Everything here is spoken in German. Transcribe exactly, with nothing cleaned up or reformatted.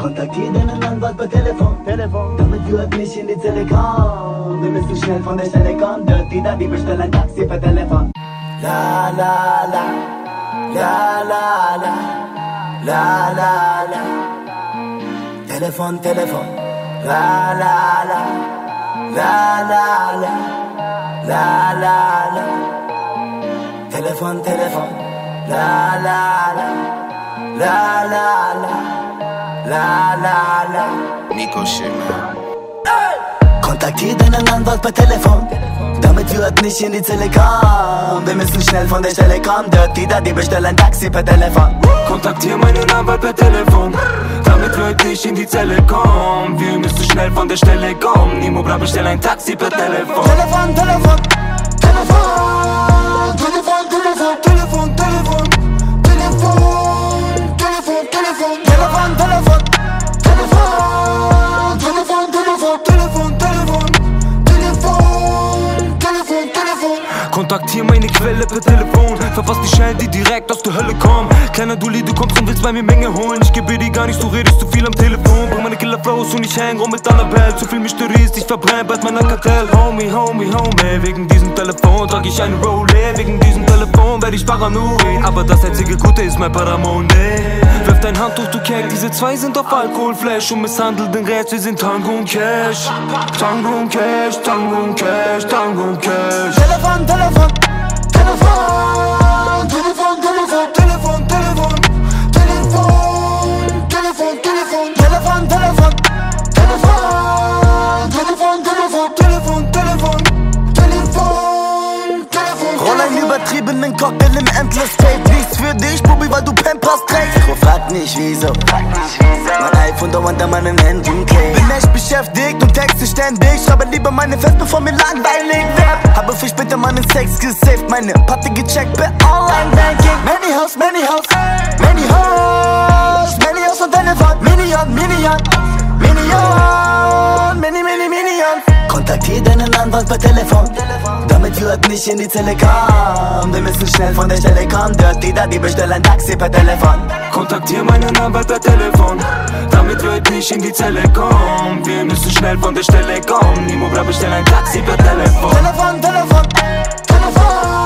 Kontaktier deinen Anwalt per Telefon, Telefon, damit du halt nicht in die Zelle kommst. Wir müssen schnell von der Stelle kommen, Dirty Daddy bestell ein Taxi per Telefon. La la la, la la la, la la la. Telefon, Telefon, la la la, la la la, la la la. Telefon, Telefon, la la la, la la la, la la la. Nico Schimmer. Kontaktier deinen Anwalt per Telefon, damit wir halt nicht in die Zelle kommen. Wir müssen schnell von der Stelle kommen, Dirty Daddy bestell ein Taxi per Telefon. Kontaktier meinen Anwalt per Telefon, damit wir halt nicht in die Zelle kommen. Wir müssen schnell von der Stelle kommen. Nimo Bra bestell ein Taxi per Telefon. Telefon, Telefon, Telefon, Telefon, Telefon, Telefon, Telefon, Telefon, Telefon, Telefon, Telefon, Telefon, Telefon, Telefon, Telefon, Telefon, Telefon, Telefon, Telefon, Telefon. Kontaktier meine Quelle per Telefon, verfass die Schellen, die direkt aus der Hölle kommen. Kleiner Dulli, du kommst und willst bei mir Menge holen. Ich gebe dir gar nichts, du redest zu viel am Telefon. Bring meine Killer-Flows und ich häng rum mit Annabelle. Zu viel Mysteries, ich verbrenn bald mein Kartell. Homie, homie, homie, wegen diesem Telefon trag ich eine Rolex. Wegen diesem Telefon werd ich paranoid, aber das einzige Gute ist mein Paramonde. Wirf dein Handtuch, du Keck, diese zwei sind auf Alkoholflash und misshandel den Rest, wir sind Tango und Cash. Tango und Cash, Tango und Cash, Tango und Cash. Telefon, Telefon, Telefon, Telefon, Telefon, Telefon, Telefon, Telefon, Telefon, Telefon, Telefon, Telefon, Telefon, Telefon, Telefon, Telefon, Telefon, Telefon, Telefon. Roll einen übertriebenen Cocktail im Endless Tape. Nichts für dich, Bubi, weil du Pampers trägst. Bro, frag nicht wieso. Mein iPhone dauernd an meinen Händen klebt. Bin echt beschäftigt und texte ständig. Schreibe lieber meine Fest, bevor mir langweilig wird. Habe für später meinen Sex gesaved. Meine Party gecheckt per Online-Banking. Many House, Many House, Many House, Many House und Telefon. Minion, Minion, Minion, Mini, Mini, Minion. Kontaktier deinen Anwalt per Telefon, damit wir halt nicht in die Zelle kommen. Wir müssen schnell von der Stelle kommen, Dirty Daddy bestell ein Taxi per Telefon. Kontaktier meinen Anwalt per Telefon, damit wir halt nicht in die Zelle kommen. Wir müssen schnell von der Stelle kommen. Nimo Bra bestell ein Taxi per Telefon. Telefon, Telefon, Telefon.